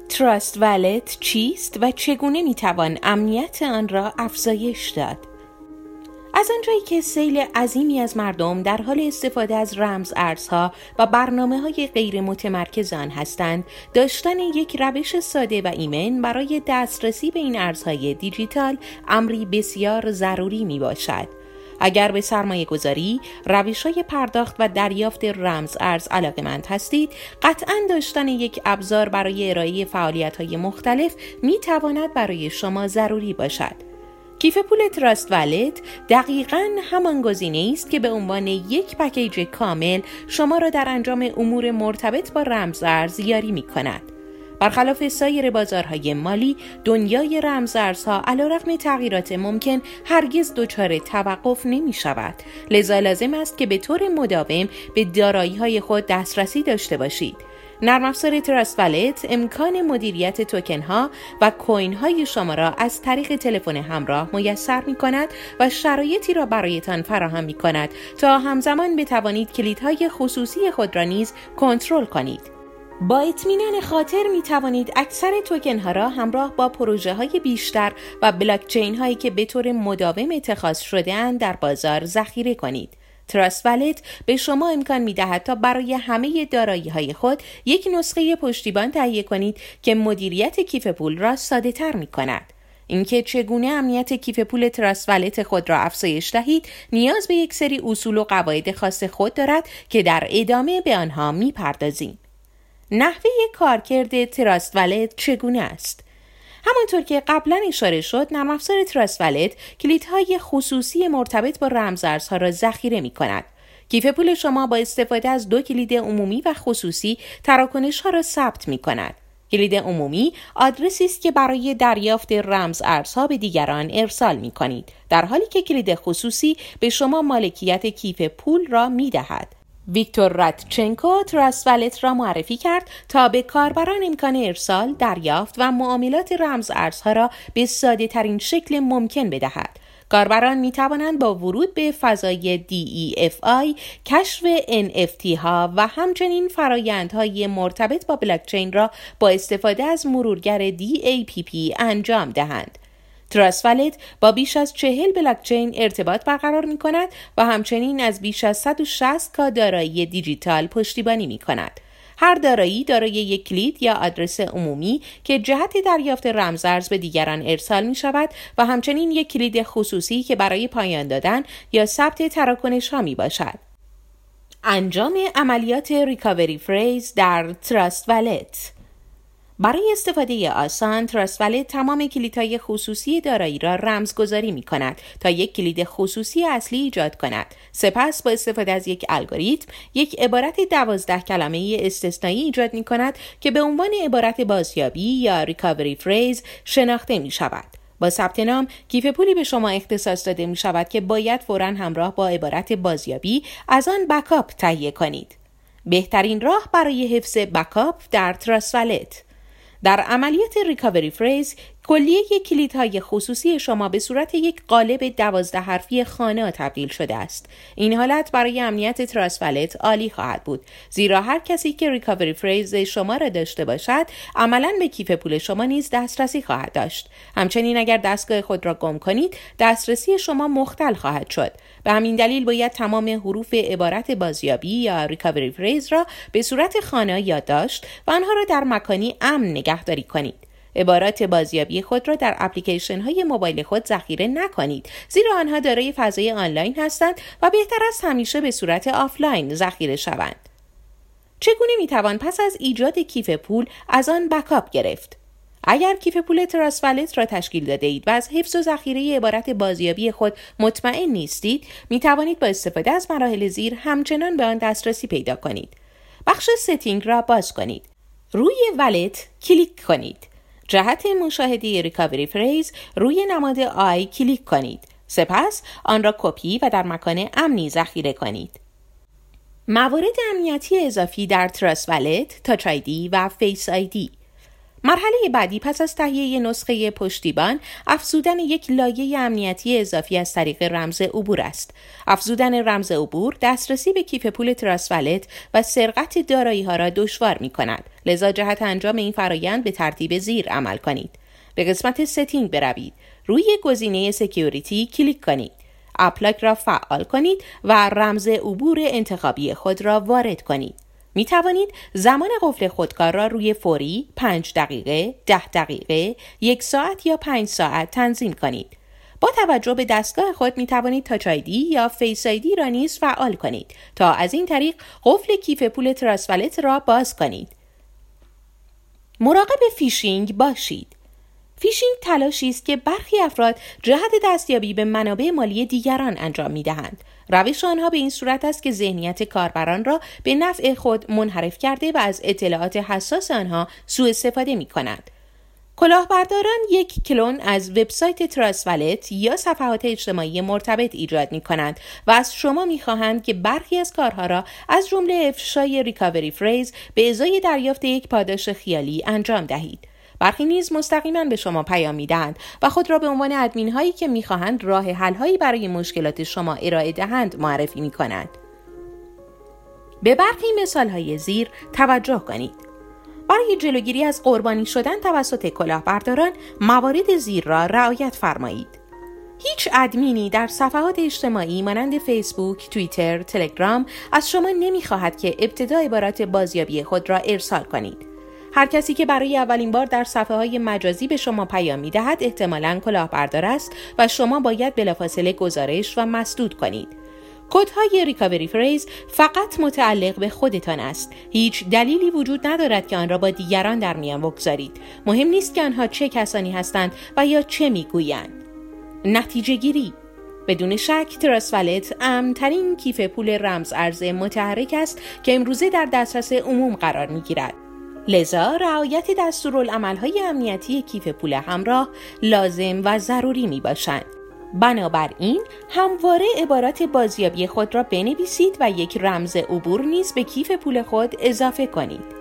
تراست والت چیست و چگونه میتوان امنیت آن را افزایش داد؟ از آنجایی که سیل عظیمی از مردم در حال استفاده از رمز ارزها و برنامه‌های غیر متمرکز آن هستند، داشتن یک روش ساده و ایمن برای دسترسی به این ارزهای دیجیتال امری بسیار ضروری می باشد. اگر به سرمایه گذاری، روش‌های پرداخت و دریافت رمز ارز علاقه‌مند هستید، قطعاً داشتن یک ابزار برای ارائه فعالیت‌های مختلف می‌تواند برای شما ضروری باشد. کیف پول تراست والت دقیقاً همان گزینه است که به عنوان یک پکیج کامل شما را در انجام امور مرتبط با رمز ارز یاری می‌کند. برخلاف سایر بازارهای مالی، دنیای رمز ارزها علیرغم تغییرات ممکن هرگز دچار توقف نمی شود. لذا لازم است که به طور مداوم به دارایی‌های خود دسترسی داشته باشید. نرم افزار تراست والت امکان مدیریت توکن ها و کوین های شما را از طریق تلفن همراه میسر می کند و شرایطی را برایتان فراهم می کند تا همزمان بتوانید کلیدهای خصوصی خود را نیز کنترل کنید. با اطمینان خاطر می توانید اکثر توکن ها را همراه با پروژه های بیشتر و بلاک چین هایی که به طور مداوم اتخاذ شده اند در بازار ذخیره کنید. تراست والت به شما امکان می دهد تا برای همه دارایی های خود یک نسخه پشتیبان تهیه کنید که مدیریت کیف پول را ساده تر می کند. اینکه چگونه امنیت کیف پول تراست والت خود را افزایش دهید نیاز به یک سری اصول و قواعد خاص خود دارد که در ادامه به آنها می پردازیم. نحوه کارکرد تراست والت چگونه است؟ همانطور که قبلا اشاره شد، نرم افزار تراست والت کلیدهای خصوصی مرتبط با رمز ارزها را ذخیره می کند. کیف پول شما با استفاده از 2 کلید عمومی و خصوصی تراکنش ها را ثبت می کند. کلید عمومی آدرسی است که برای دریافت رمز ارزها به دیگران ارسال می کنید، در حالی که کلید خصوصی به شما مالکیت کیف پول را می دهد. ویکتور رادچنکو تراست والت را معرفی کرد تا به کاربران امکان ارسال، دریافت و معاملات رمز ارزها را به ساده ترین شکل ممکن بدهد. کاربران می توانند با ورود به فضای DEFI، کشف NFT ها و همچنین فرایندهای مرتبط با بلاکچین را با استفاده از مرورگر DAPP انجام دهند. تراست والت با بیش از 40 بلاکچین ارتباط برقرار می کند و همچنین از بیش از 160 کا دارایی دیجیتال پشتیبانی می کند. هر دارایی دارای یک کلید یا آدرس عمومی که جهت دریافت رمزارز به دیگران ارسال می شود و همچنین یک کلید خصوصی که برای پایان دادن یا ثبت تراکنش ها می باشد. انجام عملیات ریکاوری فریز در تراست والت. برای استفاده آسان، تراست والت تمام کلیدهای خصوصی دارایی را رمزگذاری می کند تا یک کلید خصوصی اصلی ایجاد کند. سپس با استفاده از یک الگوریتم، یک عبارت 12 کلمه‌ای استثنایی ایجاد می کند که به عنوان عبارت بازیابی یا ریکاوری فریز شناخته می شود. با ثبت نام، کیف پولی به شما اختصاص داده می شود که باید فوراً همراه با عبارت بازیابی از آن بکاپ تهیه کنید. بهترین راه برای حفظ بکاپ در تراست والت. در عملیات ریکاوری فریز، کلیه کلیدهای خصوصی شما به صورت یک قالب 12 حرفی خانه تبدیل شده است. این حالت برای امنیت تراست والت عالی خواهد بود، زیرا هر کسی که ریکاوری فریز شما را داشته باشد، عملاً به کیف پول شما نیز دسترسی خواهد داشت. همچنین اگر دستگاه خود را گم کنید، دسترسی شما مختل خواهد شد. به همین دلیل باید تمام حروف عبارت بازیابی یا ریکاوری فریز را به صورت خانه یادداشت و آنها را در مکانی امن نگهداری کنید. عبارات بازیابی خود را در اپلیکیشن های موبایل خود ذخیره نکنید، زیرا آنها دارای فضای آنلاین هستند و بهتر است همیشه به صورت آفلاین ذخیره شوند. چگونه میتوان پس از ایجاد کیف پول از آن بکاپ گرفت؟ اگر کیف پول تراست والت را تشکیل داده اید و از حفظ و ذخیره عبارت بازیابی خود مطمئن نیستید، می توانید با استفاده از مراحل زیر همچنان به آن دسترسی پیدا کنید. بخش ستینگ را باز کنید. روی والت کلیک کنید. جهت مشاهده ریکاوری فریز روی نماد آی کلیک کنید. سپس آن را کپی و در مکان امنی ذخیره کنید. موارد امنیتی اضافی در تراست والت، تاچ آیدی و فیس آیدی. مرحله بعدی پس از تهیه نسخه پشتیبان، افزودن یک لایه امنیتی اضافی از طریق رمز عبور است. افزودن رمز عبور دسترسی به کیف پول تراست والت و سرقت دارایی‌ها را دشوار می‌کند. لذا جهت انجام این فرایند به ترتیب زیر عمل کنید. به قسمت ستینگ بروید. روی گزینه سکیوریتی کلیک کنید. اپلاک را فعال کنید و رمز عبور انتخابی خود را وارد کنید. می توانید زمان قفل خودکار را روی فوری، 5 دقیقه، 10 دقیقه، 1 ساعت یا 5 ساعت تنظیم کنید. با توجه به دستگاه خود می توانید تاچ آیدی یا فیس آیدی را نیز فعال کنید تا از این طریق قفل کیف پول تراست والت را باز کنید. مراقب فیشینگ باشید. فیشینگ تلاشی است که برخی افراد جهت دستیابی به منابع مالی دیگران انجام می‌دهند. روش آنها به این صورت است که ذهنیت کاربران را به نفع خود منحرف کرده و از اطلاعات حساس آنها سوء استفاده می‌کنند. کلاهبرداران یک کلون از وبسایت تراست والت یا صفحات اجتماعی مرتبط ایجاد می‌کنند و از شما می‌خواهند که برخی از کارها را از جمله افشای ریکاوری فریز به ازای دریافت یک پاداش خیالی انجام دهید. برخی نیز مستقیما به شما پیام میدهند و خود را به عنوان ادمین هایی که میخواهند راه حل هایی برای مشکلات شما ارائه دهند معرفی میکنند. به برخی مثال های زیر توجه کنید. برای جلوگیری از قربانی شدن توسط کلاهبرداران موارد زیر را رعایت فرمایید. هیچ ادمینی در صفحات اجتماعی مانند فیسبوک، توییتر، تلگرام از شما نمیخواهد که ابتدا عبارات بازیابی خود را ارسال کنید. هر کسی که برای اولین بار در صفحه‌های مجازی به شما پیام می‌دهد احتمالاً کلاهبردار است و شما باید بلافاصله گزارش و مسدود کنید. کدهای ریکاوری فریز فقط متعلق به خودتان است. هیچ دلیلی وجود ندارد که آن را با دیگران در میان بگذارید. مهم نیست که آنها چه کسانی هستند و یا چه می‌گویند. نتیجه گیری: بدون شک تراست والت امن‌ترین کیف پول رمز ارز متحرک است که امروزه در دسترس عموم قرار می‌گیرد. لذا رعایت دستورالعمل‌های امنیتی کیف پول همراه لازم و ضروری میباشند. بنابراین همواره عبارات بازیابی خود را بنویسید و یک رمز عبور نیز به کیف پول خود اضافه کنید.